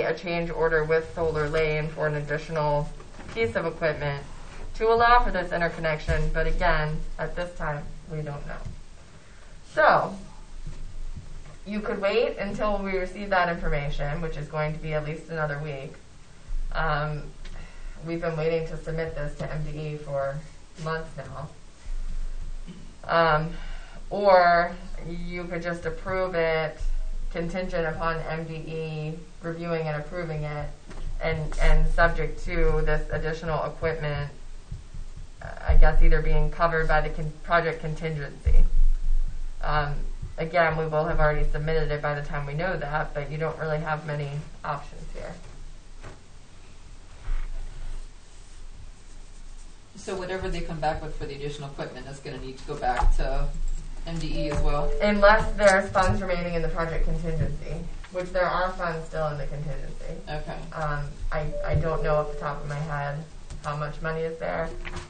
a change order with Solar Lane for an additional piece of equipment to allow for this interconnection, but again, at this time, we don't know. So, you could wait until we receive that information, which is going to be at least another week. We've been waiting to submit this to MDE for months now. Or you could just approve it contingent upon MDE reviewing and approving it, and subject to this additional equipment, I guess either being covered by the project contingency. Again, we will have already submitted it by the time we know that, but you don't really have many options here. So whatever they come back with for the additional equipment is going to need to go back to MDE as well? Unless there's funds remaining in the project contingency, which there are funds still in the contingency. Okay. I don't know off the top of my head how much money is there.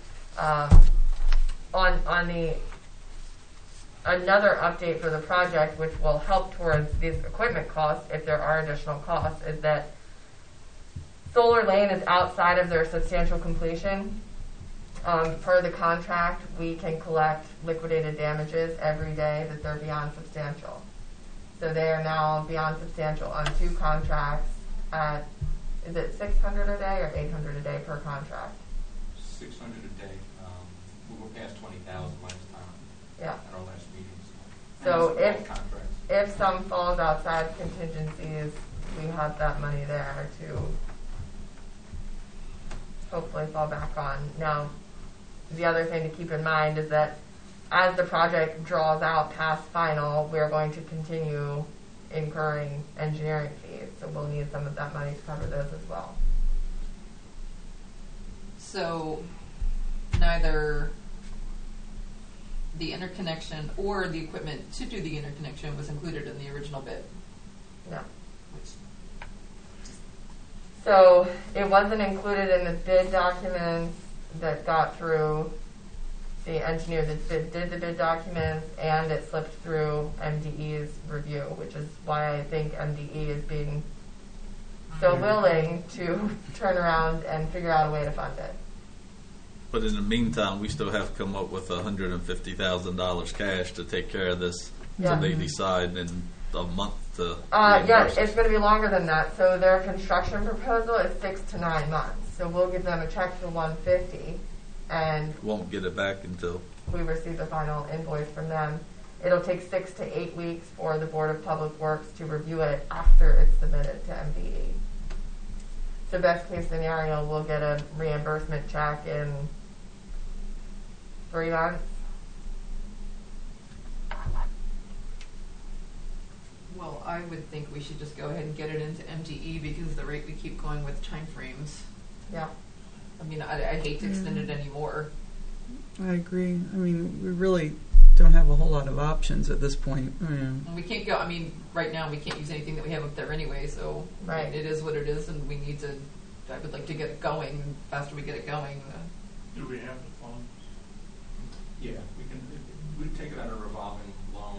On the another update for the project, which will help towards these equipment costs if there are additional costs, is that Solar Lane is outside of their substantial completion. Per the contract, we can collect liquidated damages every day that they're beyond substantial. So they are now beyond substantial on 2 contracts at, is it 600 a day or 800 a day per contract? 600 a day. We were past 20,000 last time. Yeah. At our last meeting. So if some falls outside contingencies, we have that money there to hopefully fall back on. Now, the other thing to keep in mind is that as the project draws out past final, we're going to continue incurring engineering fees. So we'll need some of that money to cover those as well. So neither the interconnection or the equipment to do the interconnection was included in the original bid? No. So it wasn't included in the bid documents that got through the engineer that did the bid documents, and it slipped through MDE's review, which is why I think MDE is being so willing to turn around and figure out a way to fund it. But in the meantime, we still have to come up with $150,000 cash to take care of this. Yeah. So they decide in a month to yeah, reimburse it's us. going to be longer than that. So their construction proposal is 6 to 9 months. So we'll give them a check for $150, and Won't get it back until we receive the final invoice from them. It'll take 6 to 8 weeks for the Board of Public Works to review it after it's submitted to MDE. So best case scenario, we'll get a reimbursement check in 3 months. Well, I would think we should just go ahead and get it into MDE because the rate we keep going with time frames. Yeah. I mean, I hate to extend it anymore. I agree. I mean, we really don't have a whole lot of options at this point. And we can't go, I mean, right now we can't use anything that we have up there anyway, so Right. I mean, it is what it is, and we need to, I would like to get it going. The faster we get it going, Do we have the funds? Yeah, we take it on a revolving loan.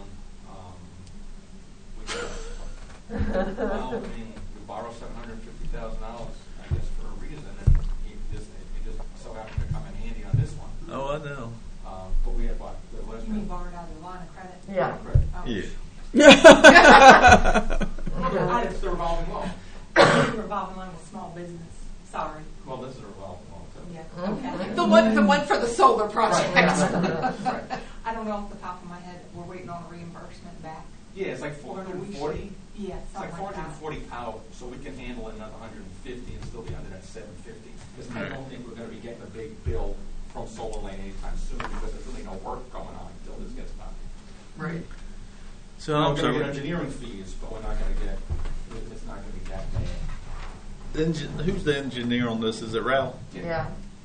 Well, I mean, we borrow $750,000, I guess, for a reason, and it just so happened to come in handy on this one. Oh, I know. But we had what? You mean borrowed out of the line of credit? Yeah. Credit. Oh. It's the revolving loan. Revolving loan with small business. Sorry. Well, this is a revolving loan too. Yeah. Okay. the one for the solar project. Right. I don't know off the top of my head. We're waiting on a reassessment back. Yeah, it's like 440. Yeah, It's like something like that. 440 out, so we can handle another 150 and still be under that 750. Because I don't think we're going to be getting a big bill from Solar Lane anytime soon because there's really no work going on until this gets done. Right. So We're I'm going to get sorry. engineering fees, but we're not going to get. It's not going to be that bad. Who's the engineer on this? Is it Ralph? Yeah.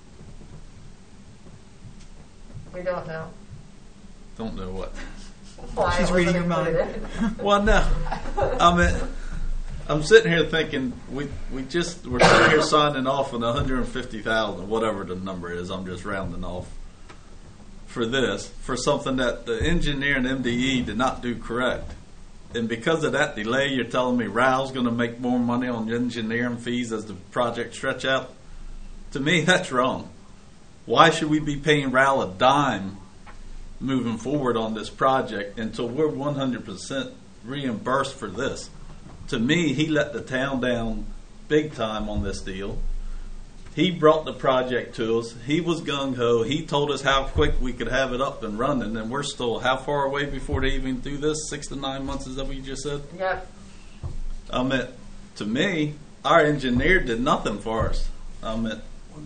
We don't know. Don't know what. Why She's it reading wasn't your mind. included. Well, no. I mean, I'm sitting here thinking we're sitting here signing off on $150,000, whatever the number is. I'm just rounding off for this for something that the engineer and MDE did not do correct. And because of that delay, you're telling me Rao's going to make more money on engineering fees as the project stretch out? To me, that's wrong. Why should we be paying Rao a dime moving forward on this project until we're 100% reimbursed for this? To me, he let the town down big time on this deal. He brought the project to us. He was gung-ho. He told us how quick we could have it up and running, and we're still how far away before they even do this? 6 to 9 months, is that what you just said? Yep. I mean, to me, our engineer did nothing for us. I mean,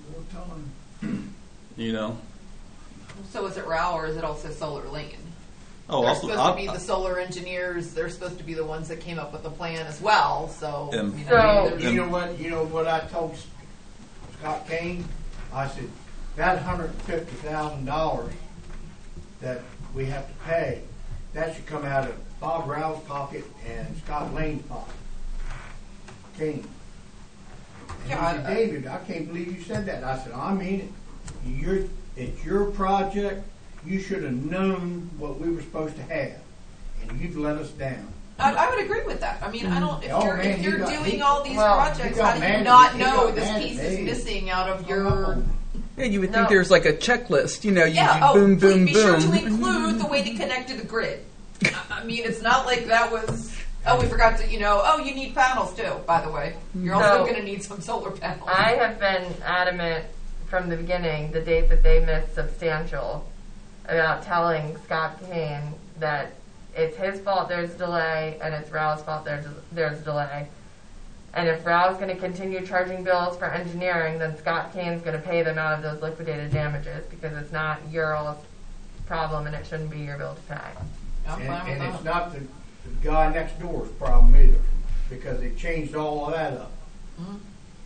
you know. So is it RAL or is it also Solar Lane? Oh, They're supposed to be the solar engineers. They're supposed to be the ones that came up with the plan as well. So, So- You know what I told Scott Kane? I said, that $150,000 that we have to pay, that should come out of Bob Rao's pocket and Scott Lane's pocket. Kane. And Yeah, he said, David, I can't believe you said that. I said, I mean it. It's your project. You should have known what we were supposed to have, and you've let us down. I would agree with that. I mean, I don't. If Oh, you're man, if you're he got- doing he- all these well, projects, he got how do mad you at not me. He know got this mad piece at is me. missing out of your? Yeah, you would No. think there's like a checklist. You know, you Yeah. do boom, Please boom, be sure to boom. include the way to connect to the grid. I mean, it's not like that was. Oh, we forgot to. Oh, you need panels too. By the way, you're also No. going to need some solar panels. I have been adamant from the beginning, the date that they missed substantial, about telling Scott Kane that it's his fault there's a delay and it's Rao's fault there's a delay. And if Rao's going to continue charging bills for engineering, then Scott Kane's going to pay them out of those liquidated damages because it's not your all's problem and it shouldn't be your bill to pay. I'm fine with And that. it's not the guy next door's problem either, because they changed all of that up. Mhm.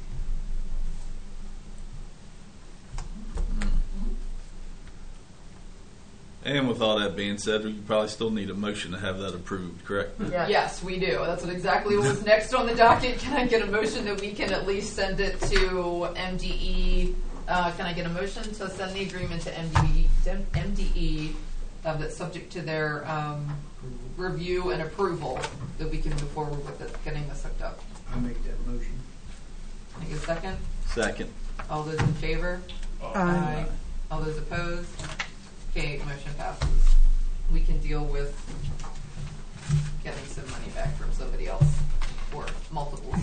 And with all that being said, you probably still need a motion to have that approved, correct? Yeah. Yes, we do. That's exactly what was next on the docket. Can I get a motion that we can at least send it to MDE? Can I get a motion to send the agreement to MDE that's subject to their review and approval that we can move forward with it, getting this hooked up? I make that motion. Can I get a second? Second. All those in favor? Aye. All those opposed? Okay, motion passes. We can deal with getting some money back from somebody else or multiples.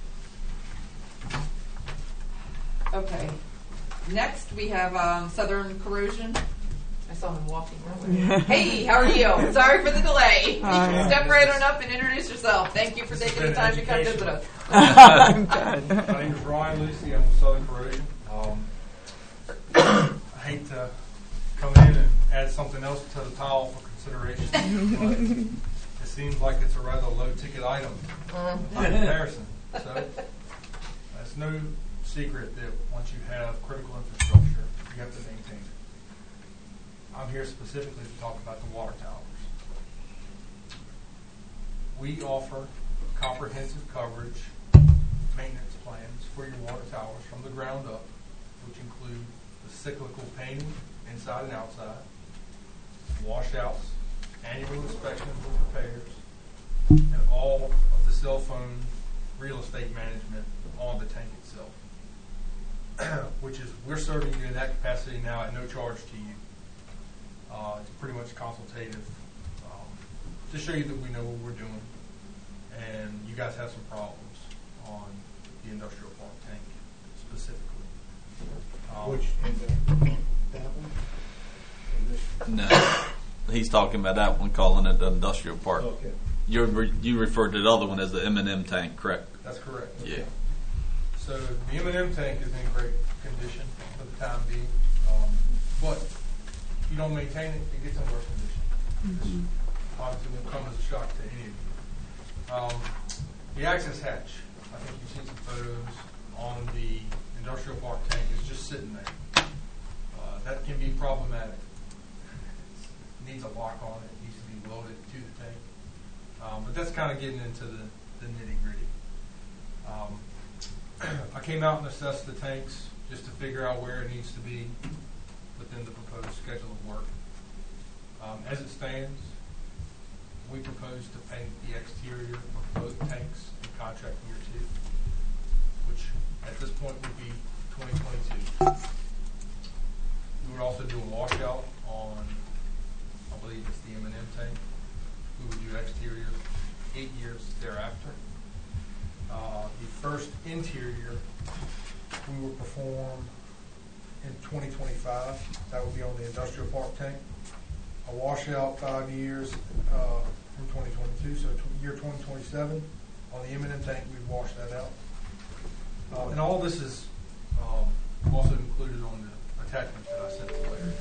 Okay. Next, we have Southern Corrosion. I saw him walking earlier. Hey, how are you? Sorry for the delay. Hi. Step right on up and introduce yourself. Thank you for taking the time to come visit us. I'm good. My name is Ryan Lucy. I'm with Southern Corrosion. I hate to come in and add something else to the pile for consideration, but it seems like it's a rather low-ticket item by comparison. So it's no secret that once you have critical infrastructure, you have to maintain it. I'm here specifically to talk about the water towers. We offer comprehensive coverage maintenance plans for your water towers from the ground up, which include the cyclical painting inside and outside, washouts, annual inspections and repairs, and all of the cell phone real estate management on the tank itself, which is, we're serving you in that capacity now at no charge to you. It's pretty much consultative to show you that we know what we're doing, and you guys have some problems on the industrial park tank specifically. Which, that one? Or this? No. He's talking about that one, calling it the industrial park. Okay. You referred to the other one as the M&M tank, correct? That's correct. Yeah. So the M&M tank is in great condition for the time being, but if you don't maintain it, it gets in worse condition. Obviously, won't come as a shock to any of you. The access hatch, I think you've seen some photos on the industrial park tank, is just sitting there. That can be problematic. It needs a lock on it. It needs to be welded to the tank. But that's kind of getting into the nitty-gritty. I came out and assessed the tanks just to figure out where it needs to be within the proposed schedule of work. As it stands, we propose to paint the exterior of both tanks in contract year 2, which at this point would be 2022. We would also do a washout on, I believe it's the M&M tank. We would do exterior 8 years thereafter. The first interior we will perform in 2025. That would be on the industrial park tank. A washout 5 years from 2022, so year 2027. On the M&M tank, we'd wash that out. And all this is also included on the attachment that I sent to Larry.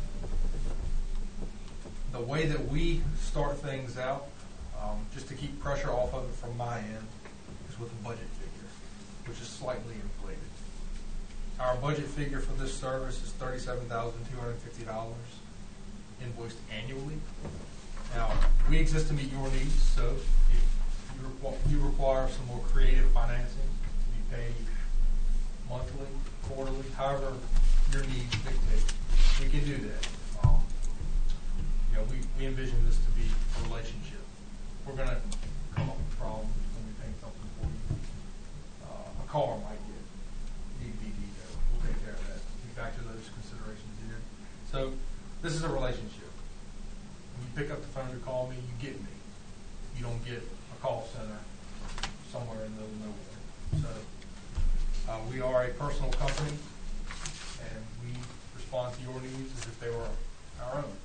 The way that we start things out, just to keep pressure off of it from my end, is with a budget figure, which is slightly inflated. Our budget figure for this service is $37,250 invoiced annually. Now, we exist to meet your needs, so if you require some more creative financing to be paid monthly, quarterly, however your needs dictate, we can do that. We envision this to be a relationship. We're going to come up with problems when we paint something for you. A car might need to be detailed. We'll take care of that. We factor those considerations in. So this is a relationship. When you pick up the phone to call me, you get me. You don't get a call center somewhere in the middle of nowhere. So we are a personal company, and we respond to your needs as if they were our own.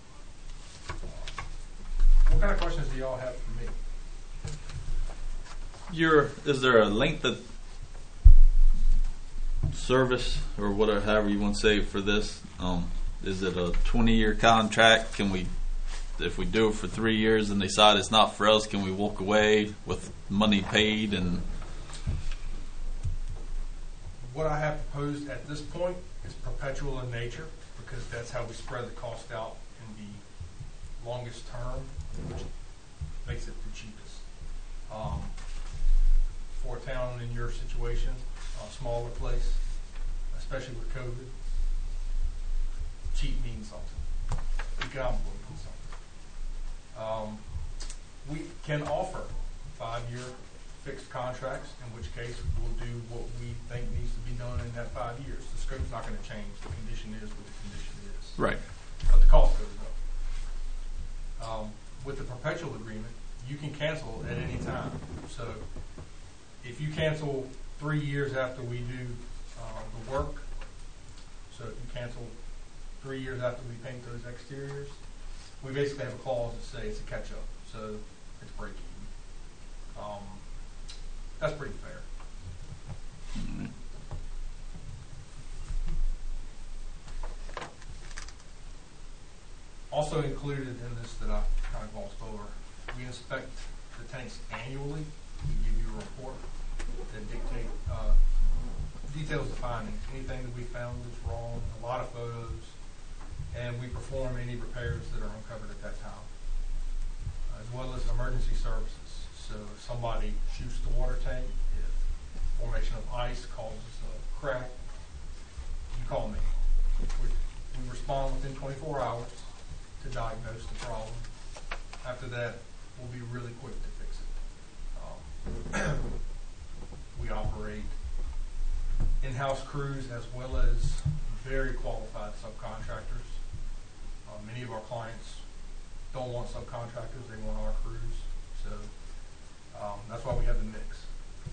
What kind of questions do y'all have for me? Is there a length of service or whatever, however you want to say it for this? Is it a 20-year contract? Can we, if we do it for 3 years and decide it's not for us, can we walk away with money paid? And what I have proposed at this point is perpetual in nature, because that's how we spread the cost out in the longest term, which makes it the cheapest. For a town in your situation, a smaller place, especially with COVID, cheap means something. Economical means something. We can offer 5-year fixed contracts, in which case we'll do what we think needs to be done in that 5 years. The scope's not going to change. The condition is what the condition is. right. But the cost goes up. With the perpetual agreement, you can cancel at any time. So if you cancel 3 years after we do the work, so if you cancel 3 years after we paint those exteriors, we basically have a clause that says it's a catch-up, so it's break even. That's pretty fair. Mm-hmm. Also included in this that I kind of glossed over, we inspect the tanks annually. We give you a report that details the findings, anything that we found that's wrong, a lot of photos, and we perform any repairs that are uncovered at that time, as well as emergency services. So if somebody shoots the water tank, if formation of ice causes a crack, you call me. We respond within 24 hours to diagnose the problem. After that, we'll be really quick to fix it. We operate in-house crews as well as very qualified subcontractors. Many of our clients don't want subcontractors, they want our crews. So that's why we have the mix.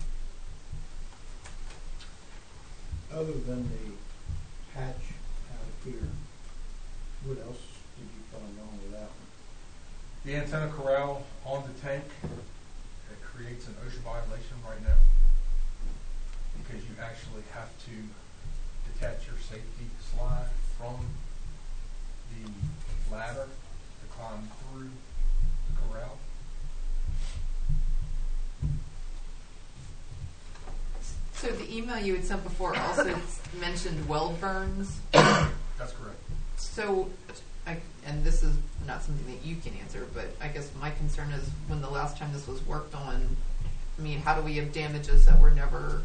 Other than the hatch out here, what else did you find wrong with that one? The antenna corral on the tank, it creates an OSHA violation right now, because you actually have to detach your safety slide from the ladder to climb through the corral. So the email you had sent before also mentioned weld burns. That's correct. So, and this is not something that you can answer, but I guess my concern is when the last time this was worked on, I mean, how do we have damages that were never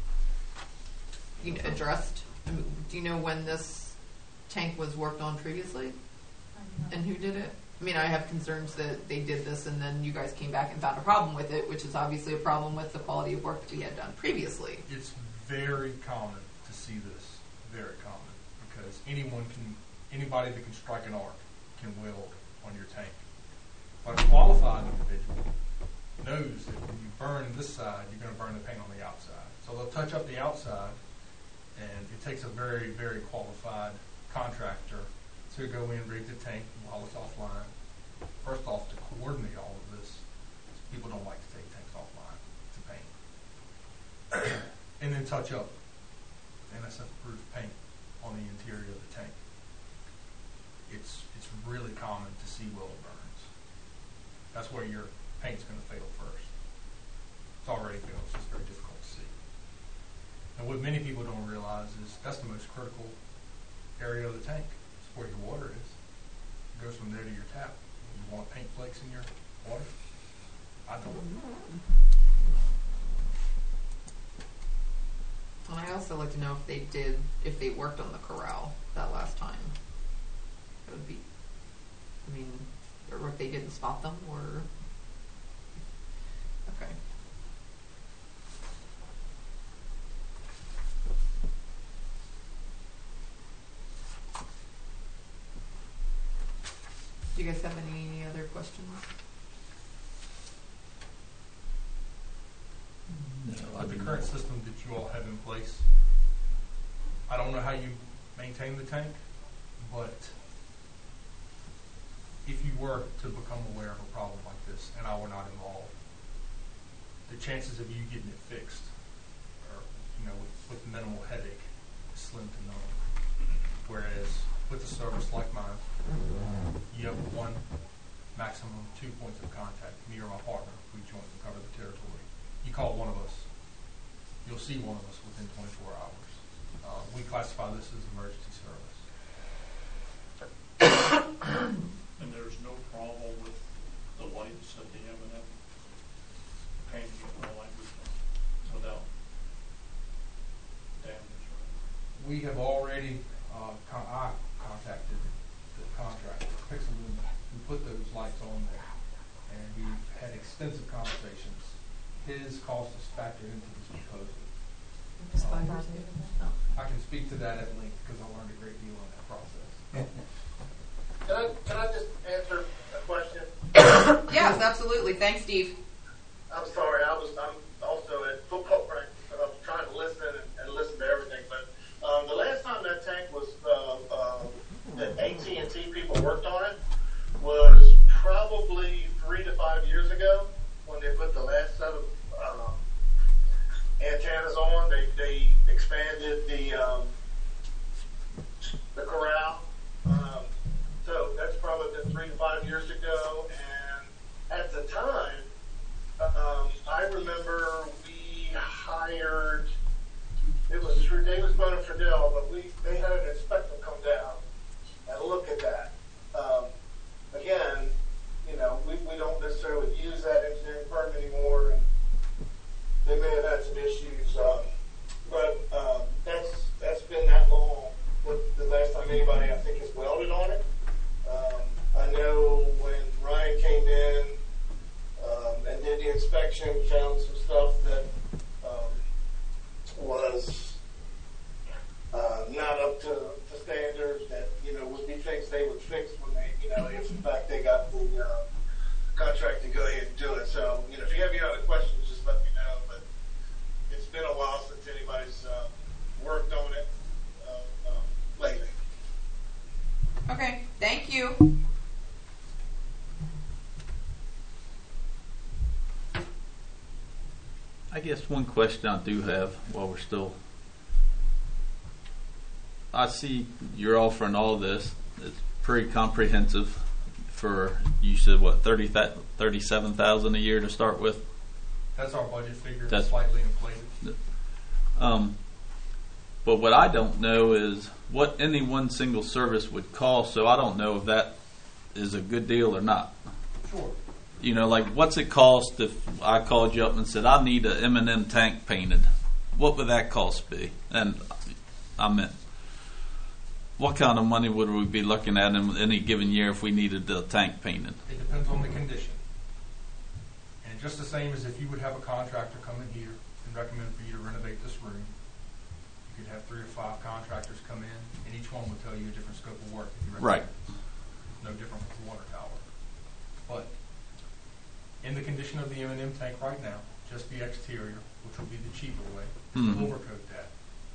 addressed? I mean, do you know when this tank was worked on previously? And who did it? I mean, I have concerns that they did this and then you guys came back and found a problem with it, which is obviously a problem with the quality of work that we had done previously. It's very common to see this, very common, because anybody that can strike an arc can weld on your tank. But a qualified individual knows that when you burn this side, you're going to burn the paint on the outside. So they'll touch up the outside, and it takes a very, very qualified contractor to go in, rig the tank while it's offline. First off, to coordinate all of this, people don't like to take tanks offline to paint. And then touch up NSF-proof paint on the interior of the tank. It's really common to see weld burns. That's where your paint's going to fail first. It's already failed. It's just very difficult to see. And what many people don't realize is that's the most critical area of the tank. It's where your water is. It goes from there to your tap. You want paint flakes in your water? I don't. And I also like to know if they worked on the corral that last time. It would be, I mean, or if they didn't spot them, or, okay. Do you guys have any other questions? With the current system that you all have in place, I don't know how you maintain the tank, but if you were to become aware of a problem like this and I were not involved, the chances of you getting it fixed are, with minimal headache, is slim to none. Whereas with a service like mine, you have one, maximum 2 points of contact, me or my partner, we jointly cover the territory. You call one of us, you'll see one of us within 24 hours. We classify this as emergency service. And there's no problem with the lights at the M&M painting and all that good stuff without damage, right? We have already I contacted the contractor, Pixelum, who put those lights on there, and we've had extensive conversations. His cost is factored into this proposal. I can speak to that at length because I learned a great deal in that process. Can I just answer a question? Yes, absolutely. Thanks, Steve. I'm sorry, I'm also at football practice, and I'm trying to listen and listen to everything. But the last time that tank was that AT&T people worked on it was probably 3 to 5 years ago when they put the last set of antennas on. They expanded the corral. So that's probably been 3 to 5 years ago. And at the time, I remember we hired, it was through Davis Bone and Friedel, but they had an inspector come down and look at that. Again, we don't necessarily use that engineering firm anymore, and they may have had some issues, but that's been that long. The last time anybody, I think, has welded on it. I know when Ryan came in and did the inspection, found some stuff that was not up to standards that would be things they would fix when they, if in fact they got the contract to go ahead and do it. So, if you have any other questions, just let me know. But it's been a while since anybody's worked on it lately. Okay, thank you. I guess one question I do have while we're still, I see you're offering all this. It's pretty comprehensive for, you said, what, $37,000 a year to start with? That's our budget figure. That's slightly inflated. But what I don't know is what any one single service would cost, so I don't know if that is a good deal or not. Sure. Like what's it cost if I called you up and said, I need an M&M tank painted? What would that cost be? And I meant, what kind of money would we be looking at in any given year if we needed the tank painted? It depends on the condition. And just the same as if you would have a contractor come in here and recommend for you to renovate this room, you could have 3 or 5 contractors come in, and each one would tell you a different scope of work. If you Right. No different with the water tower. But in the condition of the M&M tank right now, just the exterior, which will be the cheaper way, Mhm. to overcoat that.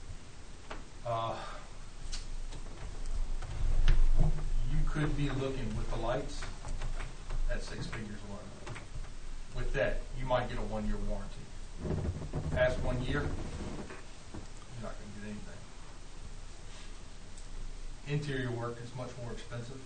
You could be looking with the lights at 6 figures alone. With that, you might get a 1-year warranty. Past 1 year, you're not going to get anything. Interior work is much more expensive.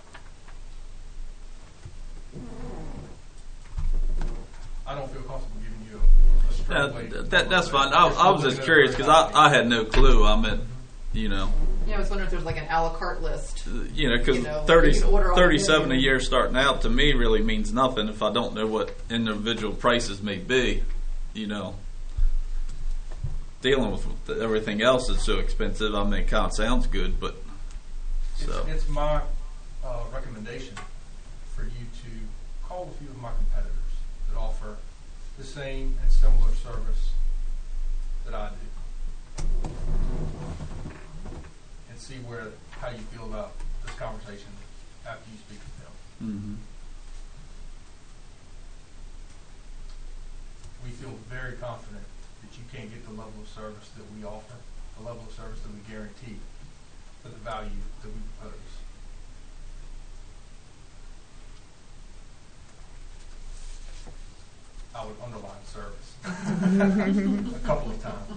I don't feel comfortable giving you a straight way. That's fine. I was just curious because I had no clue. I meant, you know. Yeah, I was wondering if there's like an a la carte list. You know, because You know, you can order all 37 the a menu. year starting out to me really means nothing if I don't know what individual prices may be. You know, dealing with everything else is so expensive. I mean, it kind of sounds good, but so It's my recommendation for you to call a few of my competitors that offer the same and similar service that I do, and see how you feel about this conversation after you speak with them. mhm. We feel very confident that you can't get the level of service that we offer, the level of service that we guarantee, for the value that we propose. I would underline service a couple of times.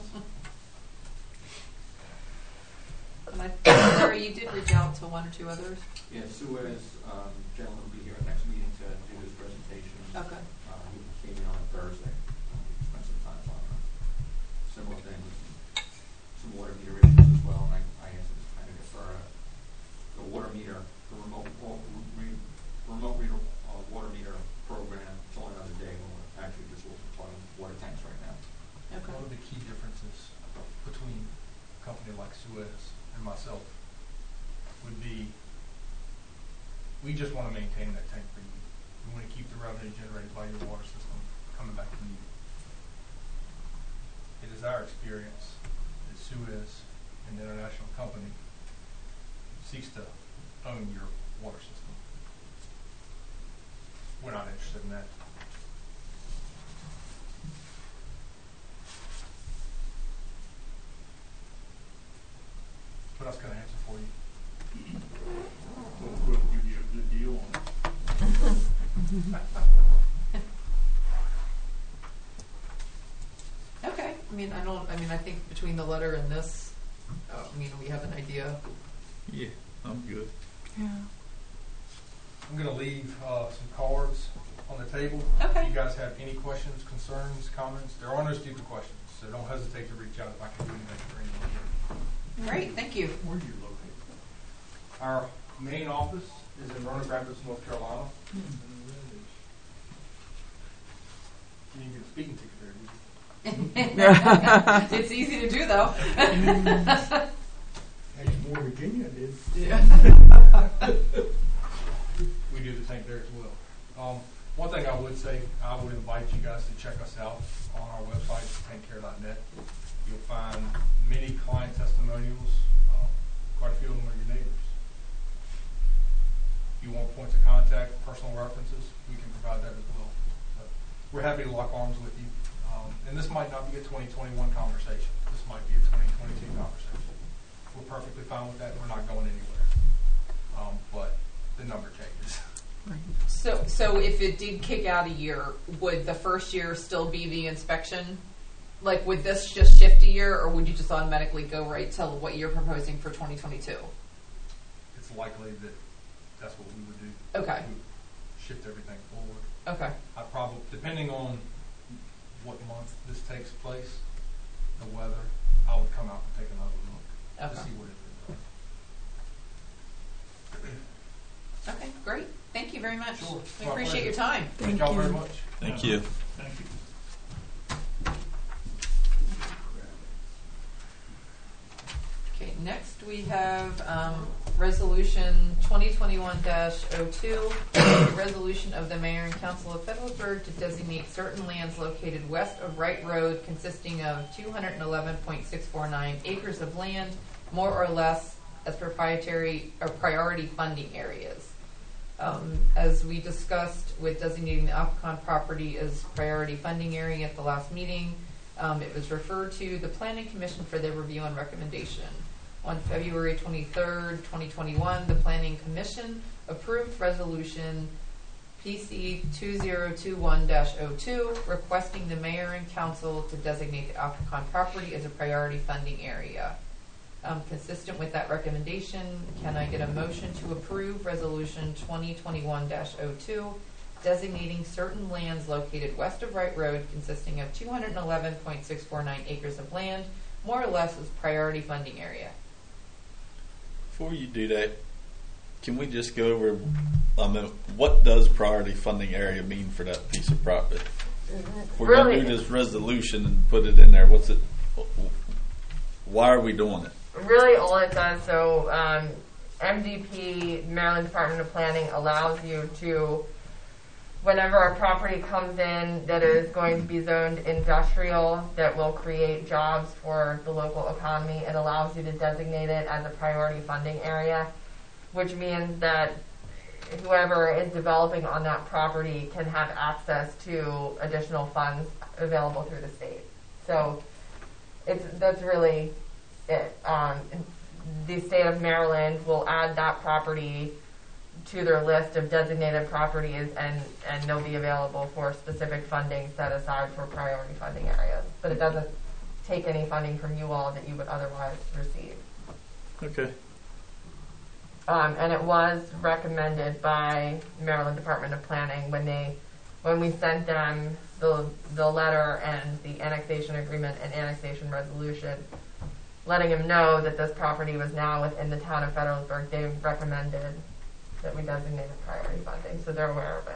And Larry, you did reach out to 1 or 2 others. Yeah, Suez, gentleman will be here at next meeting to do his presentation. Okay. He came in on Thursday. Spent some time on similar things, some water meter issues as well, and I asked him to kind of defer the water meter, the remote reader water meter program till another day when we're actually just plugging water tanks right now. Okay. One of the key differences between a company like Suez and myself would be we just want to maintain that tank for you. We want to keep the revenue generated by your water system coming back to you. It is our experience that Suez, an international company, seeks to own your water system. We're not interested in that. What else can I answer for you? We'll give you a good deal on it. Okay. I think between the letter and this, we have an idea. Yeah, I'm good. Yeah. I'm going to leave some cards on the table. Okay. If you guys have any questions, concerns, comments, there are no stupid questions, so don't hesitate to reach out if I can do anything for anyone here. Great. Thank you. Where are you located? Our main office is in Roanoke Rapids, North Carolina. You didn't get a speaking ticket there, did you? It's easy to do, though. Exmoor, Virginia did. We do the tank there as well. One thing I would say, I would invite you guys to check us out on our website, tankcare.net. You'll find many client testimonials. Quite a few of them are your neighbors. If you want points of contact, personal references, we can provide that as well. But we're happy to lock arms with you. And this might not be a 2021 conversation. This might be a 2022 conversation. We're perfectly fine with that. We're not going anywhere. But the number changes. So if it did kick out a year, would the first year still be the inspection? Like, would this just shift a year, or would you just automatically go right to what you're proposing for 2022? It's likely that that's what we would do. Okay. We would shift everything forward. Okay. I probably, depending on what month this takes place, the weather, I would come out and take another look to Okay. see what it is. Okay, great. Thank you very much. Sure. We My appreciate your pleasure. time. Thank y'all very much. Thank you. Thank you. Okay, Next we have Resolution 2021-02, a resolution of the Mayor and Council of Fredericksburg to designate certain lands located west of Wright Road consisting of 211.649 acres of land, more or less, as proprietary or priority funding areas. As we discussed with designating the Alcon property as priority funding area at the last meeting, it was referred to the Planning Commission for their review and recommendation. On February 23rd, 2021, the Planning Commission approved Resolution PC 2021-02, requesting the Mayor and Council to designate the Alcon property as a priority funding area. Consistent with that recommendation, can I get a motion to approve Resolution 2021-02, designating certain lands located west of Wright Road consisting of 211.649 acres of land, more or less, as priority funding area? Before you do that, can we just go over what does priority funding area mean for that piece of property? If we're going to do this resolution and put it in there, what's it? Why are we doing it? Really, all it does, so MDP, Maryland Department of Planning, allows you to, whenever a property comes in that is going to be zoned industrial, that will create jobs for the local economy, it allows you to designate it as a priority funding area, which means that whoever is developing on that property can have access to additional funds available through the state. So that's really it. The state of Maryland will add that property to their list of designated properties, and they'll be available for specific funding set aside for priority funding areas. But it doesn't take any funding from you all that you would otherwise receive. Okay. And it was recommended by Maryland Department of Planning when we sent them the letter and the annexation agreement and annexation resolution, letting them know that this property was now within the town of Fredericksburg. They recommended that we designated priority funding, so they're aware of it.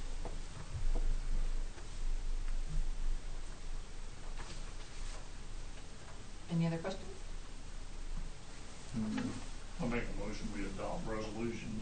Any other questions? I'll make a motion we adopt resolution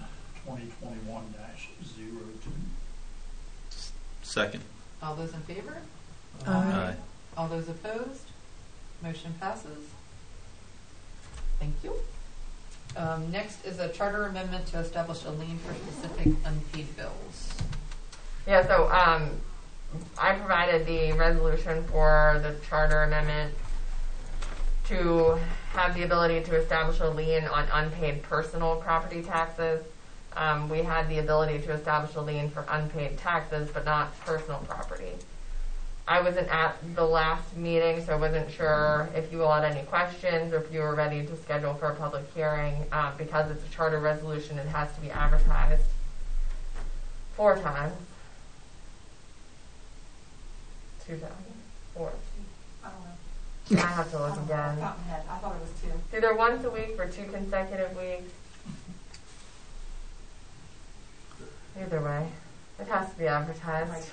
2021-02. Second. All those in favor? Aye. All those opposed? Motion passes. Thank you. Next is a charter amendment to establish a lien for specific unpaid bills. Yeah, so I provided the resolution for the charter amendment to have the ability to establish a lien on unpaid personal property taxes. We had the ability to establish a lien for unpaid taxes, but not personal property. I wasn't at the last meeting, so I wasn't sure if you all had any questions or if you were ready to schedule for a public hearing. Because it's a charter resolution, it has to be advertised 4 times. 2 times. 4. I don't know. I have to look again. Top of my head. I thought it was 2. It's either once a week for 2 consecutive weeks. Either way, it has to be advertised.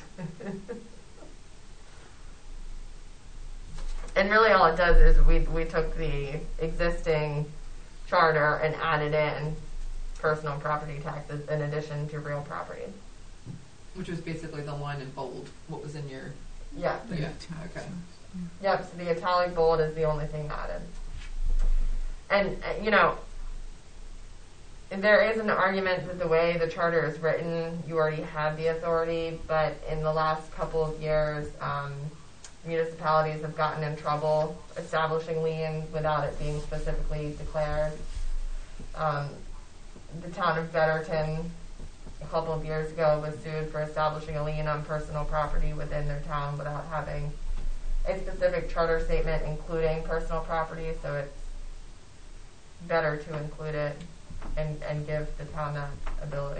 And really all it does is we took the existing charter and added in personal property taxes in addition to real property. Which was basically the line in bold, what was in your... Yeah. Yeah, okay. Yep, so the italic bold is the only thing added. And, there is an argument that the way the charter is written, you already have the authority, but in the last couple of years, municipalities have gotten in trouble establishing liens without it being specifically declared. The town of Betterton, a couple of years ago, was sued for establishing a lien on personal property within their town without having a specific charter statement including personal property, so it's better to include it and give the town that ability.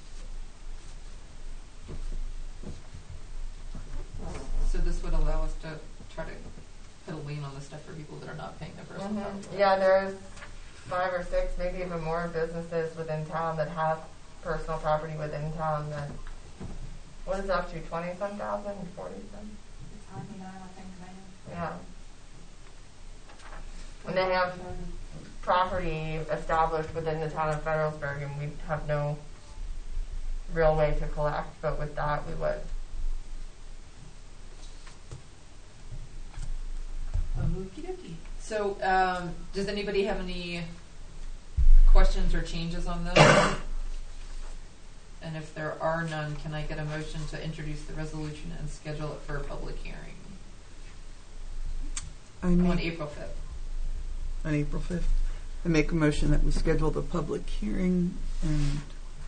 So this would allow us to try to put a lien on the stuff for people that are not paying their personal property. Yeah, there's 5 or 6, maybe even more businesses within town that have personal property within town that, what is it up to, 20-some thousand, 40-some? It's hardly 9, I think, now. Yeah. And they have property established within the town of Federalsburg, and we have no real way to collect, but with that we would. Okie dokie. So, does anybody have any questions or changes on this? And if there are none, can I get a motion to introduce the resolution and schedule it for a public hearing on April 5th? On April 5th. I make a motion that we schedule the public hearing and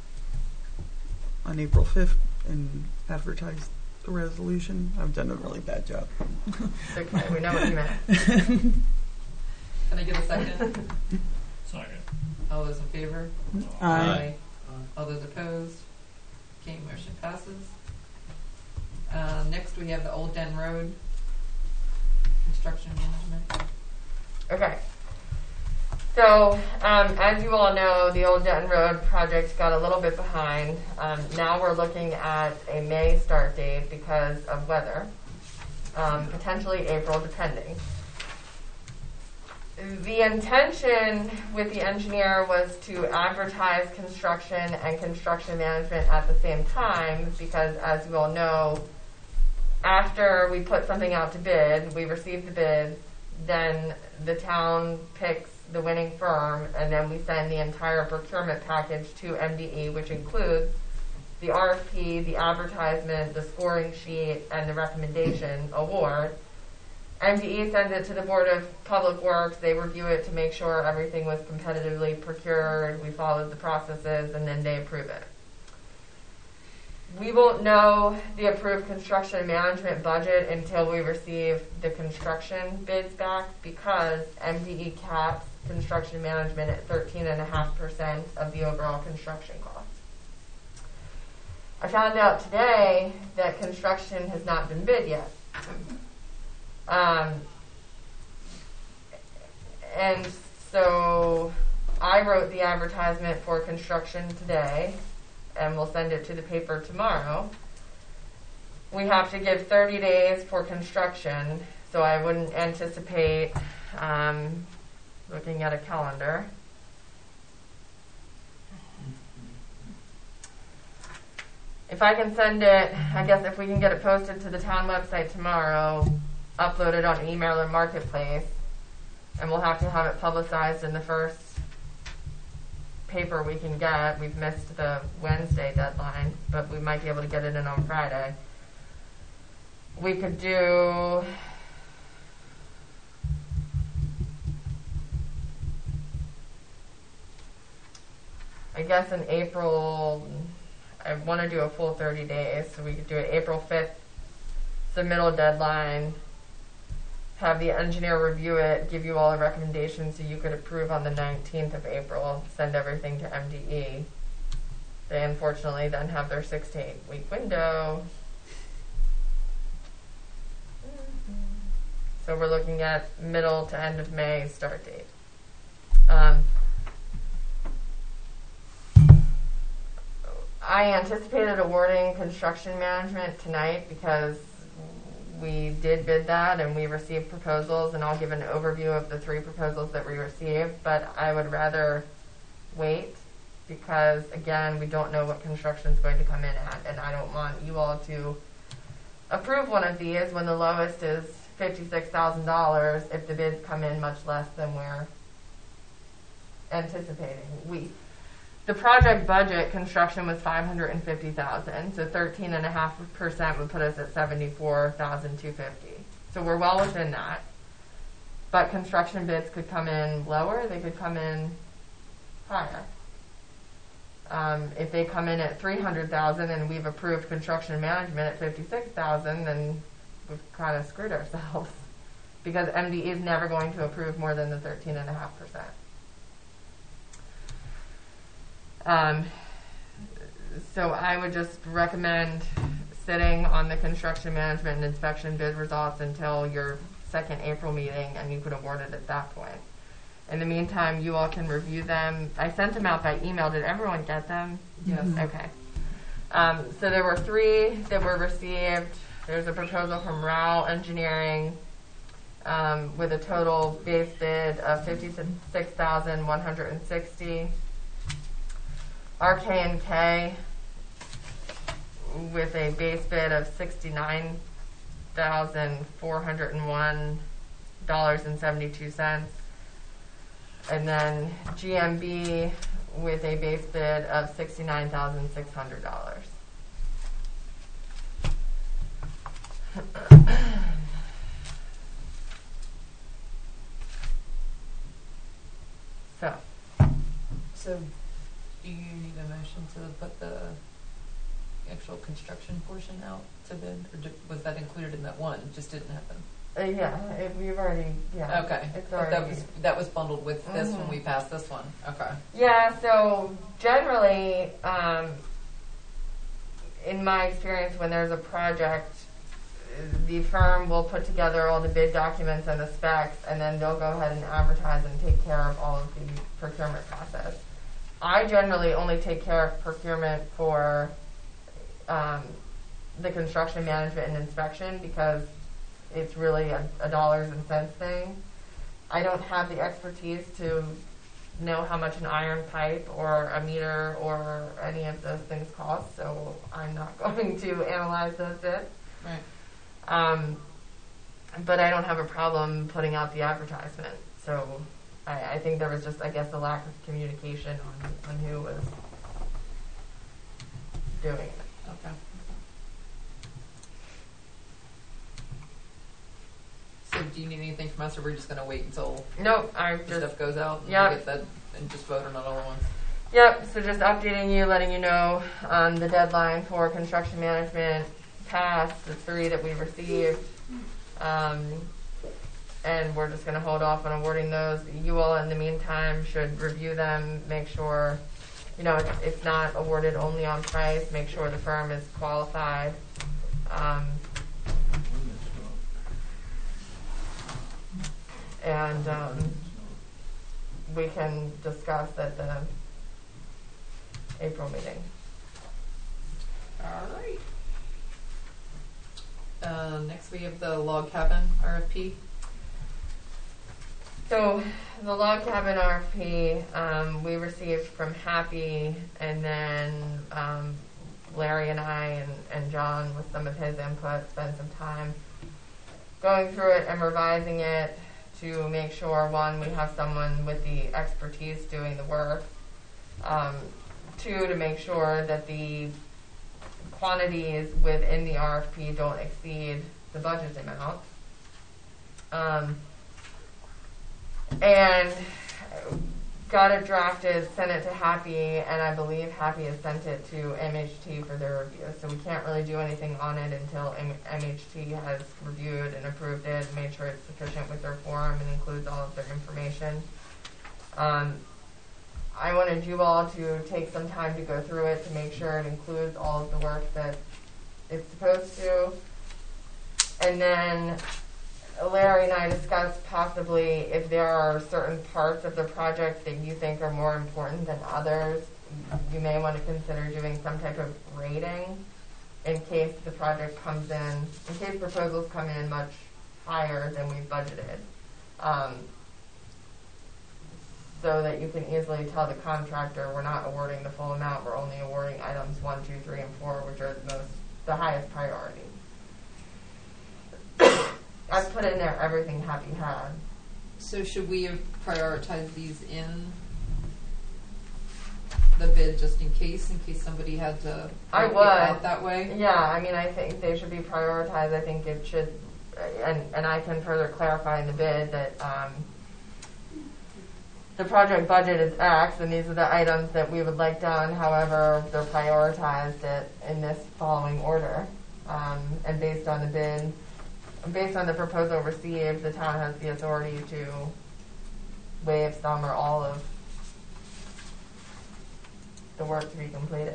on April 5th and advertise the resolution. I've done a really bad job. Okay, we know what you meant. Can I get a second? Second. All those in favor? Aye. All those opposed? Okay, motion passes. Next, we have the Old Den Road construction management. Okay. So, as you all know, the Old Denton Road project got a little bit behind. Now we're looking at a May start date because of weather, potentially April, depending. The intention with the engineer was to advertise construction and construction management at the same time because, as you all know, after we put something out to bid, we receive the bids, then the town picks the winning firm, and then we send the entire procurement package to MDE, which includes the RFP, the advertisement, the scoring sheet, and the recommendation award. MDE sends it to the Board of Public Works. They review it to make sure everything was competitively procured, we followed the processes, and then they approve it. We won't know the approved construction management budget until we receive the construction bids back because MDE caps construction management at 13.5% of the overall construction cost. I found out today that construction has not been bid yet. And so I wrote the advertisement for construction today, and we'll send it to the paper tomorrow. We have to give 30 days for construction, so I wouldn't anticipate looking at a calendar. If I can send it, I guess if we can get it posted to the town website tomorrow, upload it on email and marketplace, and we'll have to have it publicized in the first paper we can get. We've missed the Wednesday deadline, but we might be able to get it in on Friday. We could do I guess in April, I want to do a full 30 days, so we could do it April 5th, submittal deadline, have the engineer review it, give you all a recommendation so you could approve on the 19th of April, send everything to MDE. They unfortunately then have their 6 to 8 week window. So we're looking at middle to end of May start date. I anticipated awarding construction management tonight because we did bid that and we received proposals, and I'll give an overview of the 3 proposals that we received, but I would rather wait because, again, we don't know what construction is going to come in at, and I don't want you all to approve one of these when the lowest is $56,000 if the bids come in much less than we're anticipating. The project budget construction was $550,000, so 13.5% would put us at $74,250. So we're well within that. But construction bids could come in lower; they could come in higher. If they come in at $300,000 and we've approved construction management at $56,000, then we've kind of screwed ourselves because MDE is never going to approve more than the 13.5%. So I would just recommend sitting on the construction management and inspection bid results until your 2nd April meeting, and you could award it at that point. In the meantime, you all can review them. I sent them out by email. Did everyone get them? Yes. Okay. So there were 3 that were received. There's a proposal from Rao Engineering, with a total base bid of $56,160. RK&K with a base bid of $69,401.72. And then GMB with a base bid of $69,600. So, do you need a motion to put the actual construction portion out to bid, or was that included in that one? It just didn't happen. We've already, Okay. It's But already, that was bundled with this when we passed this one. Okay. yeah, so generally, in my experience, when there's a project, the firm will put together all the bid documents and the specs, and then they'll go ahead and advertise and take care of all of the procurement process. I generally only take care of procurement for the construction management and inspection because it's really a dollars and cents thing. I don't have the expertise to know how much an iron pipe or a meter or any of those things cost, so I'm not going to analyze those bits. Right. But I don't have a problem putting out the advertisement. So I think there was just, I guess, a lack of communication on who was doing it. Okay. So do you need anything from us, or we're just going to wait until Nope, the stuff goes out and Yep. get that and just vote on it all at once? Yep, so just updating you, letting you know the deadline for construction management passed, the 3 that we received. And we're just going to hold off on awarding those. You all, in the meantime, should review them, make sure, it's not awarded only on price, make sure the firm is qualified. And we can discuss at the April meeting. All right. Next, we have the log cabin RFP. So the log cabin RFP we received from Happy, and then Larry and I and John, with some of his input, spent some time going through it and revising it to make sure, one, we have someone with the expertise doing the work. 2, to make sure that the quantities within the RFP don't exceed the budget amount. And got it drafted, sent it to Happy, and I believe Happy has sent it to MHT for their review. So we can't really do anything on it until MHT has reviewed and approved it, made sure it's sufficient with their form and includes all of their information. I wanted you all to take some time to go through it to make sure it includes all of the work that it's supposed to. And then Larry and I discussed possibly if there are certain parts of the project that you think are more important than others, you may want to consider doing some type of rating in case the project comes in case proposals come in much higher than we've budgeted. So that you can easily tell the contractor we're not awarding the full amount, we're only awarding items 1, 2, 3, and 4, which are the highest priority. I've put in there everything Happy had. So should we have prioritized these in the bid just in case somebody had to I break it would. out that way? Yeah, I mean, I think they should be prioritized. I think it should, and I can further clarify in the bid that the project budget is X, and these are the items that we would like done. However, they're prioritized in this following order, and based on the bid. Based on the proposal received, the town has the authority to waive some or all of the work to be completed.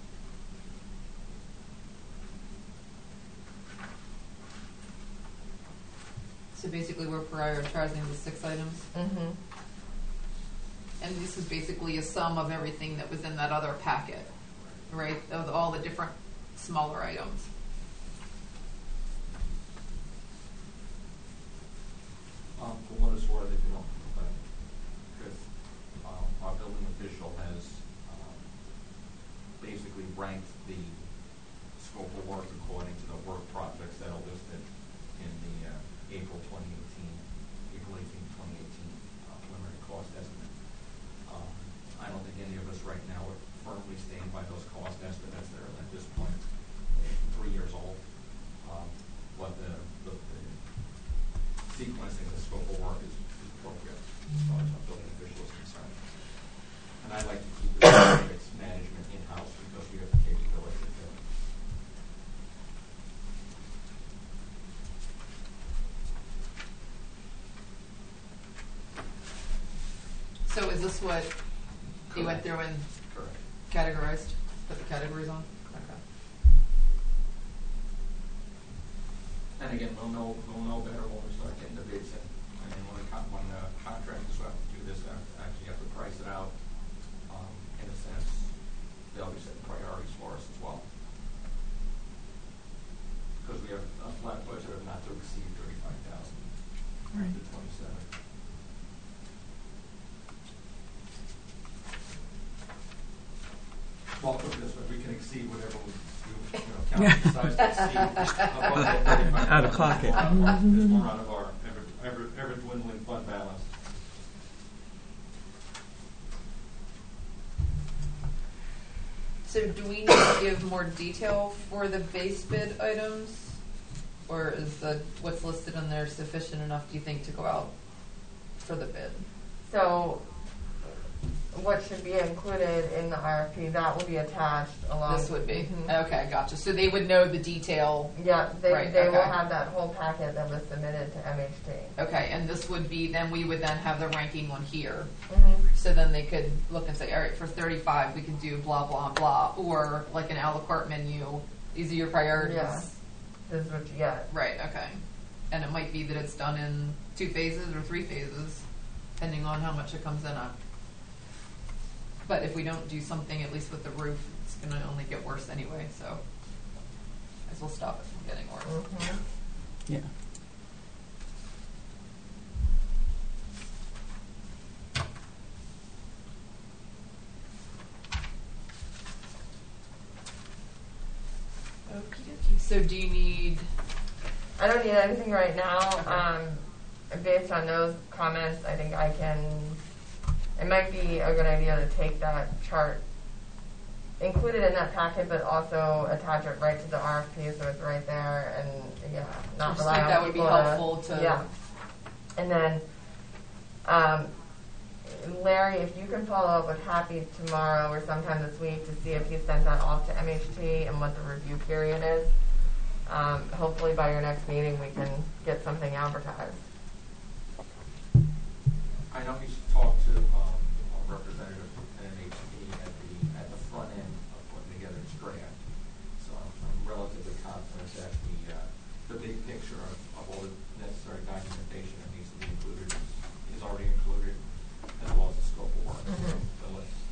So basically we're prioritizing the 6 items. Mm-hmm. And this is basically a sum of everything that was in that other packet, right? Of all the different smaller items. For what it's worth, if you don't complain, because our building official has basically ranked the scope of work according to the work projects that are listed in the April 18, 2018 preliminary cost estimate. I don't think any of us right now would firmly stand by those cost estimates. They're at this point 3 years old. But the sequencing the scope of work is appropriate as far as our building official is concerned. And I'd like to keep the project's management in-house because we have the capability of doing it. So is this what you went through and Correct. categorized, put the categories on? Okay. And again, we'll know better when we start getting the bids in. I mean, when the contractors have to do this, actually have to price it out. In a sense, they'll be setting priorities for us as well. Because we have a flat budget of not to exceed 35,000 Right. to 27. Well, put it this way, we can exceed whatever council decides to exceed above that 35,000. Out of pocket. It's more out of our ever dwindling fund balance. So do we need to give more detail for the base bid items? Or is what's listed in there sufficient enough, do you think, to go out for the bid? So what should be included in the RFP, that will be attached along. This would be. Mhm. Okay, gotcha. So they would know the detail. Yeah, they Right, will okay. have that whole packet that was submitted to MHT. Okay, and this would be, then we would then have the ranking on here. Mm-hmm. So then they could look and say, all right, for 35, we can do blah, blah, blah. Or like an a la carte menu, these are your priorities. Yeah. This is what you get. Right, okay. And it might be that it's done in 2 phases or 3 phases, depending on how much it comes in at. But if we don't do something, at least with the roof, it's going to only get worse anyway, so might as well stop it from getting worse. Mm-hmm. Yeah. Okie dokie. So do you need, I don't need anything right now. Based on those comments, I think I can. It might be a good idea to take that chart, include it in that packet, but also attach it right to the RFP so it's right there, and yeah, not just rely think on that would be people helpful to. Yeah. And then, Larry, if you can follow up with Happy tomorrow or sometime this week to see if he sent that off to MHT and what the review period is. Hopefully by your next meeting we can get something advertised. I know he's talked to a representative from NHB at the front end of putting together his grant. So I'm relatively confident that the big picture of all the necessary documentation that needs to be included is already included, as well as the scope of work. Mhm. So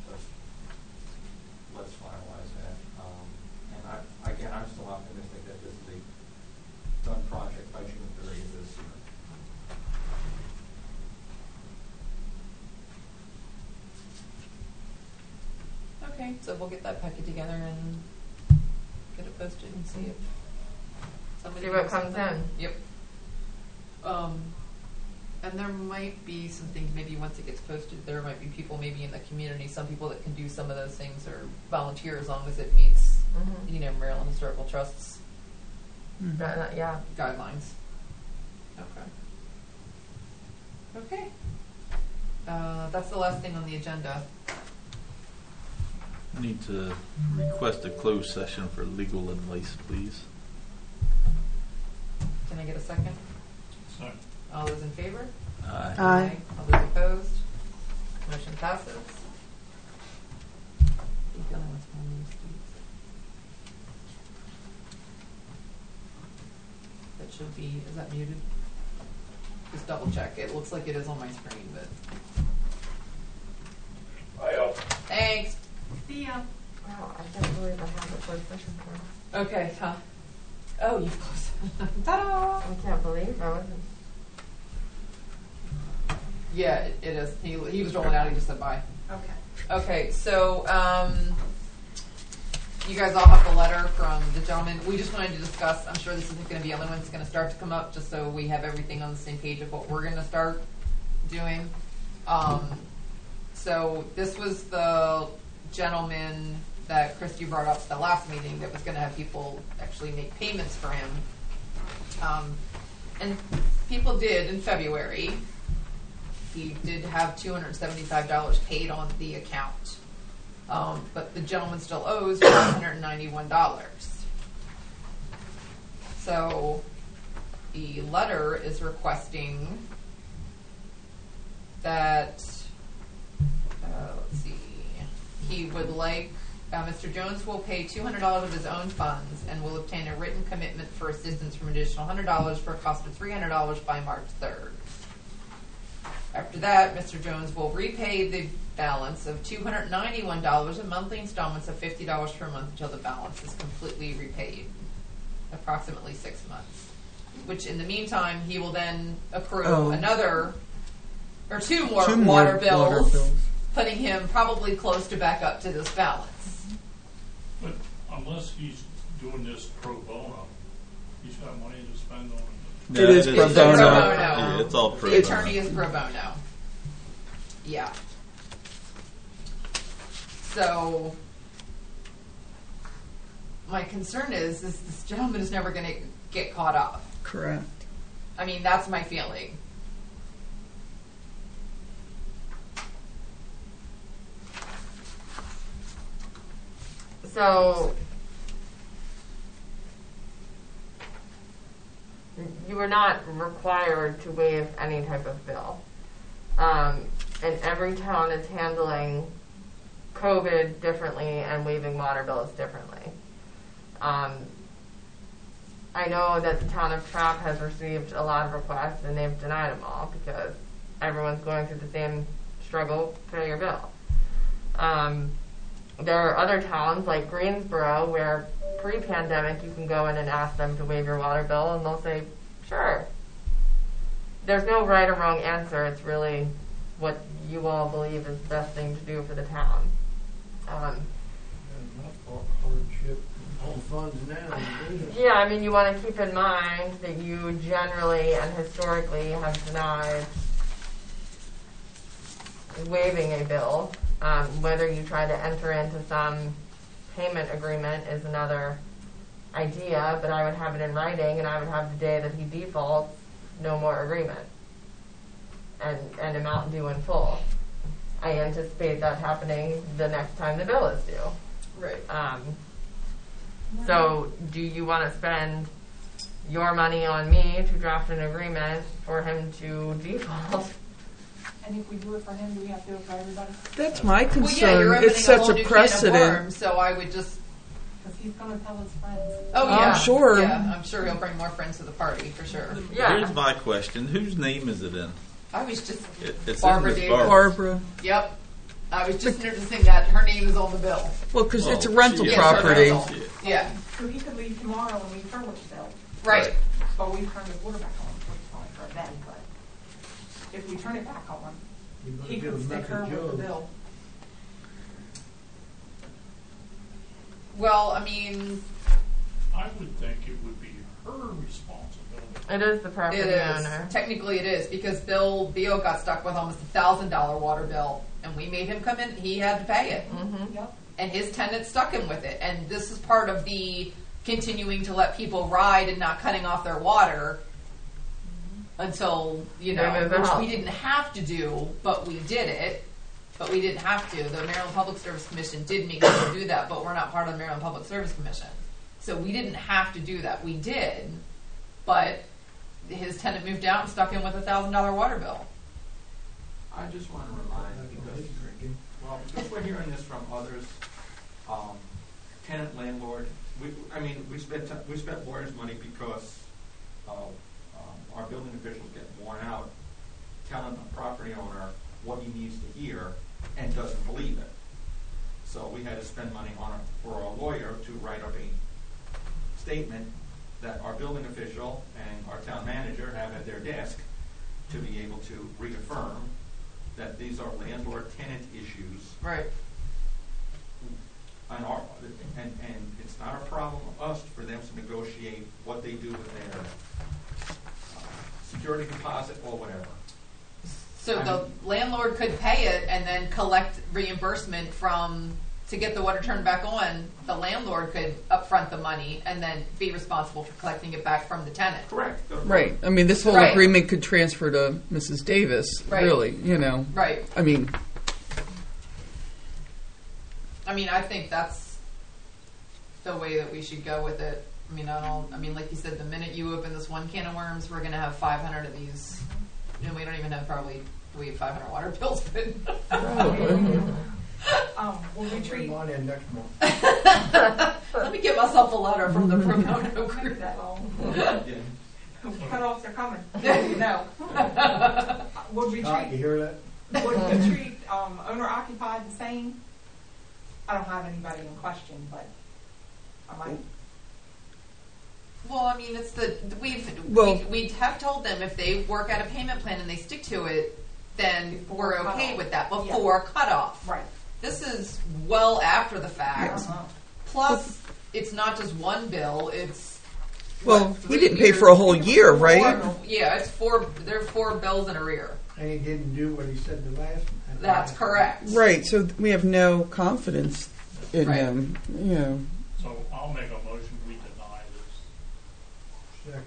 let's finalize that. And I'm still optimistic that this is a done project by June 30th this year. Okay, so we'll get that packet together and get it posted and see if somebody See what knows comes something. in. Yep. And there might be some things, maybe once it gets posted, there might be people maybe in the community, some people that can do some of those things or volunteer as long as it meets, Mhm. Maryland Historical Trust's Yeah. guidelines. Okay. That's the last thing on the agenda. Need to request a closed session for legal advice, please. Can I get a second? So, All those in favor? Aye. Aye. All those opposed? Motion passes. Keep dealing with one of these things. That should be, is that muted? Just double check. It looks like it is on my screen, but. Thanks. See ya. Wow, I can't believe I have a closed session for. Okay, huh? Oh, you closed. Ta-da! I can't believe I wasn't. Yeah, it is. He was rolling out. He just said bye. Okay. Okay, so you guys all have the letter from the gentleman. We just wanted to discuss. I'm sure this isn't going to be the only one that's going to start to come up, just so we have everything on the same page of what we're going to start doing. So this was the gentleman that Christy brought up at the last meeting that was going to have people actually make payments for him. And people did in February. He did have $275 paid on the account. But the gentleman still owes $591. So the letter is requesting that, let's see, he would like, Mr. Jones will pay $200 of his own funds and will obtain a written commitment for assistance from an additional $100 for a cost of $300 by March 3rd. After that, Mr. Jones will repay the balance of $291 in monthly installments of $50 per month until the balance is completely repaid, approximately 6 months. Which, in the meantime, he will then accrue another or two more water bills, putting him probably close to back up to this balance. But unless he's doing this pro bono, he's got money to spend on it. It is pro bono. Yeah, it's all pro bono. The attorney is pro bono. Yeah. So my concern is this gentleman is never going to get caught up. Correct. I mean, that's my feeling. So you are not required to waive any type of bill. And every town is handling COVID differently and waiving water bills differently. I know that the town of Trapp has received a lot of requests and they've denied them all because everyone's going through the same struggle, pay your bill. There are other towns like Greensboro where pre-pandemic you can go in and ask them to waive your water bill and they'll say, sure. There's no right or wrong answer. It's really what you all believe is the best thing to do for the town. Hardship on funds now. Yeah, I mean, you want to keep in mind that you generally and historically have denied waiving a bill. Whether you try to enter into some payment agreement is another idea, but I would have it in writing and I would have the day that he defaults, no more agreement and amount due in full. I anticipate that happening the next time the bill is due. Right. So do you want to spend your money on me to draft an agreement for him to default? And if we do it for him, do we have to do it for everybody? That's my Well, yeah, concern. you're opening It's such whole a new can of precedent. worms, so I would just. Because he's going to tell his friends. Oh I'm yeah, sure. Yeah, I'm sure he'll bring more friends to the party for sure. Yeah. Here's my question: whose name is it in? I was just It's Barbara in Miss Davis. Barbara. Yep. I was just noticing that her name is on the bill. Well, because it's a Oh, rental she is. property. Yes, her rental. Yeah. So he could leave tomorrow and we turn his bill. Right. But we turn his water back on, which is fine for then, but if we turn it back on, he could stick her with the bill. Well, I mean, I would think it would be her responsibility. It is the property it is. owner. Technically it is, because Bill Beal got stuck with almost $1,000 water bill, and we made him come in, he had to pay it. Mm-hmm. Yep. And his tenant stuck him with it. And this is part of the continuing to let people ride and not cutting off their water until, you know, They move which out. we didn't have to do, but we did it. But we didn't have to. The Maryland Public Service Commission did make us do that, but we're not part of the Maryland Public Service Commission. So we didn't have to do that. We did, but his tenant moved out and stuck him with $1,000 water bill. I just want to remind, because we're hearing this from others, tenant, landlord, we spent lawyers' money because our building officials get worn out telling a property owner what he needs to hear and doesn't believe it. So we had to spend money for our lawyer to write up a statement that our building official and our town manager have at their desk to be able to reaffirm these are landlord-tenant issues. Right. And it's not a problem of us for them to negotiate what they do with their security deposit or whatever. So the landlord could pay it and then collect reimbursement to get the water turned back on. The landlord could upfront the money and then be responsible for collecting it back from the tenant. Correct. Right. I mean, this whole Right. agreement could transfer to Mrs. Davis, Right. really, you know. Right. I mean, I think that's the way that we should go with it. Like you said, the minute you open this one can of worms, we're going to have 500 of these. And we don't even have we have 500 water bills. Will we treat On in next month. Let me get myself a letter from the pro bono crew group. that long? Yeah. Cutoffs are coming. No. Would we Scott, you treat hear that? would we treat owner occupied the same? I don't have anybody in question, but I might. Well, it's we have told them if they work out a payment plan and they stick to it, then Before we're okay cutoff. with that. Before cutoff. Right. This is well after the fact. Uh-huh. Plus, it's not just one bill. It's well, what, he 3 didn't pay years? for a whole year, right? Yeah, it's 4. There are 4 bills in arrear. And he didn't do what he said the last one. That's correct. Right. So we have no confidence in Right. him, you know. So I'll make a motion, we deny this. Second.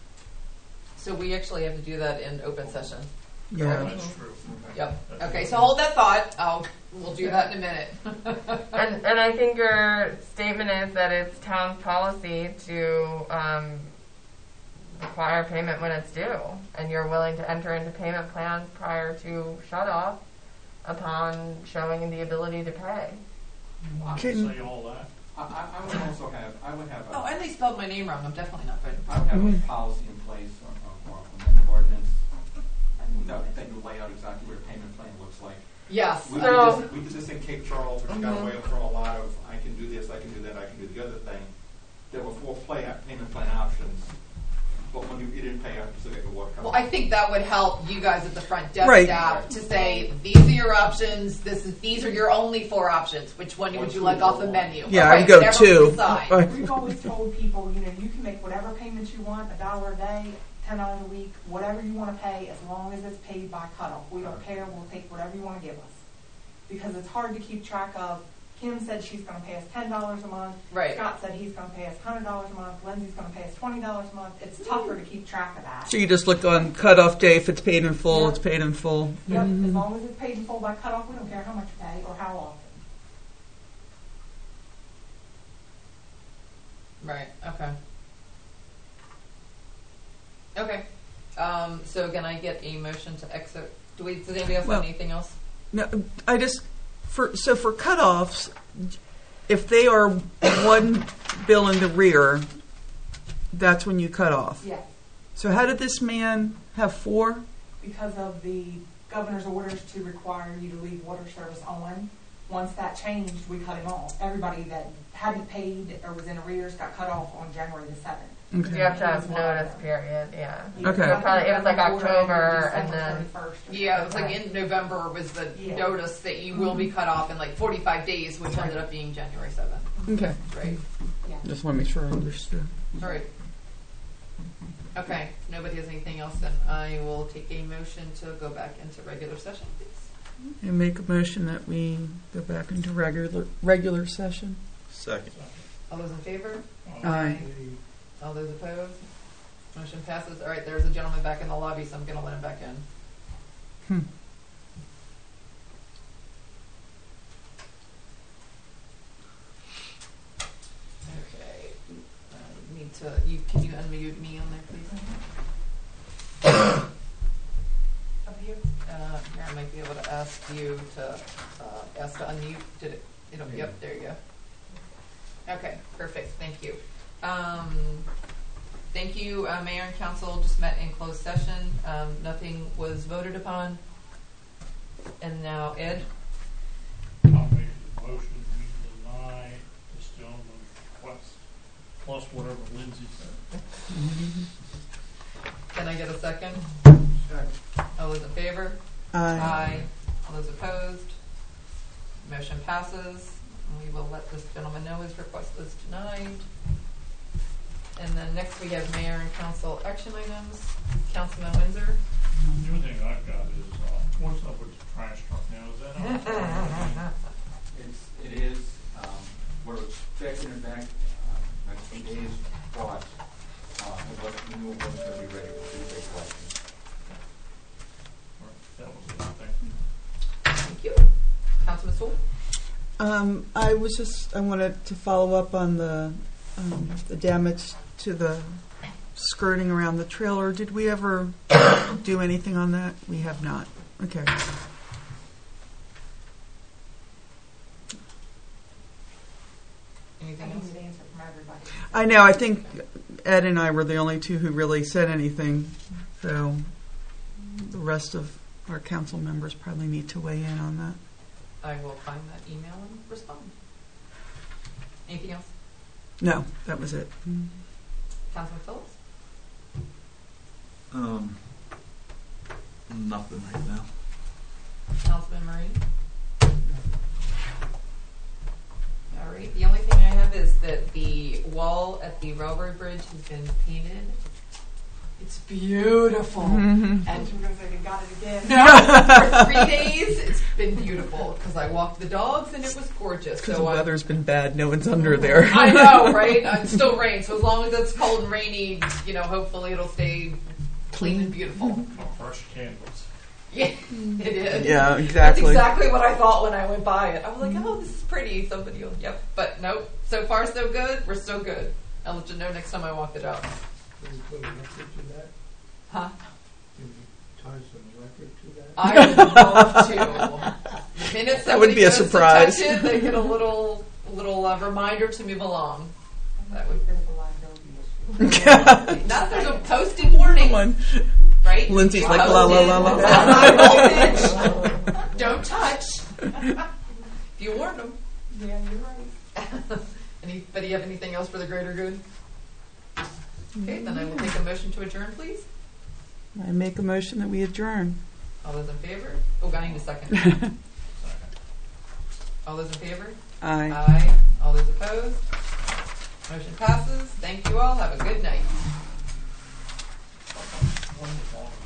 So we actually have to do that in open session. Yeah. That's true. Yep. Okay. So hold that thought. We'll do that in a minute. And I think your statement is that it's town policy to require payment when it's due, and you're willing to enter into payment plans prior to shut off upon showing the ability to pay. I Can- can say all that. I would also have, Oh, and they spelled my name wrong. I'm definitely not voting. I would have a policy in place or amend the ordinance that you lay out exactly what a payment plan looks like. Yes. We did this in Cape Charles, which got away from a lot of, I can do this, I can do that, I can do the other thing. There were 4 payment plan options, but when you didn't pay, you still get your water covered. Well, I think that would help you guys at the front desk Right. staff to say these are your options. These are your only 4 options. Which one would you like off the menu? Yeah, Okay, I would go whatever we 2. decide. Right. We've always told people, you can make whatever payments you want, $1 a day, $10 a week, whatever you want to pay, as long as it's paid by cutoff. We don't care. We'll take whatever you want to give us. Because it's hard to keep track of. Kim said she's going to pay us $10 a month. Right. Scott said he's going to pay us $100 a month. Lindsay's going to pay us $20 a month. It's tougher to keep track of that. So you just look on cutoff day. If it's paid in full, Yeah. it's paid in full. Yep, as long as it's paid in full by cutoff, we don't care how much you pay or how often. Right. Okay. Okay. So can I get a motion to exit? Does anybody else Well- have anything else? No, I just for cutoffs, if they are one bill in the rear, that's when you cut off. Yes, So how did this man have 4? because of the governor's orders to require you to leave water service on. Once that changed, we cut him off. Everybody that hadn't paid or was in arrears got cut off on January the 7th. Okay. You have to have notice period, yeah. Okay. So probably it was like Order ended October and December then 31st or Yeah, it was something. like in November was the Yeah. notice that you will be cut off in like 45 days, which ended up being January 7th. Okay. Right. Yeah. Just want to make sure I understood. All right. Okay. If nobody has anything else, then I will take a motion to go back into regular session, please. And make a motion that we go back into regular session. Second. All those in favor? Aye. All those opposed? Motion passes. All right, there's a gentleman back in the lobby, so I'm going to let him back in. Okay. Can you unmute me on there, please? Up here. Here, I might be able to ask you to unmute. Did it? Yep, there you go. Okay, perfect. Thank you. Thank you, Mayor and Council. Just met in closed session. Nothing was voted upon. And now, Ed. I'll make the motion, we deny this gentleman's request, plus whatever Lindsay said. Can I get a second? Second. All those in favor? Aye. All All those opposed? Motion passes. We will let this gentleman know his request is denied. And then next we have mayor and council action items. Councilman Windsor. The only thing I've got is, what's up with the trash truck now? Is that on? It is, we're expecting it back, next few days, but, we knew it wasn't gonna be ready for Tuesday collection. That was the thing. Thank you. Councilman Sewell. I wanted to follow up on the damage to the skirting around the trailer. Did we ever do anything on that? We have not. Okay. Anything I else? need an answer from everybody. I know. I think Ed and I were the only two who really said anything. So the rest of our council members probably need to weigh in on that. I will find that email and respond. Anything else? No, that was it. Councilman Phillips? Nothing right now. Councilman Marine? All right. The only thing I have is that the wall at the railroad bridge has been painted. It's beautiful. Mm-hmm. And We're gonna say they got it again. no, for 3 days, it's been beautiful because I walked the dogs and it was gorgeous. Because So the I- weather's been bad. No one's under there. I know, right? It still rains, so as long as it's cold and rainy, hopefully it'll stay clean and beautiful. Oh, fresh candles. Yeah, it is. Yeah, That's exactly. exactly what I thought when I went by it. I was like, oh, this is pretty. Somebody will, yep. But nope, so far so good. We're still good. I'll let you know next time I walk the dog. Can you put an electric to that? Huh? Can you tie some electric to that? I would love to. The minute That would somebody be a goes to surprise. touch it, they get a little reminder to move along. That would Bit of a liability issue. not there's a posted warning, One. right? Lindsay's It's like, la, la, la, la, posted. la. It's on high voltage. Don't touch. If you warned them. Yeah, you're right. Anybody have anything else for the greater good? Okay, then I will take a motion to adjourn, please. I make a motion that we adjourn. All those in favor? Oh, I need a second. All those in favor? Aye. Aye. All those opposed? Motion passes. Thank you all. Have a good night. Wonderful.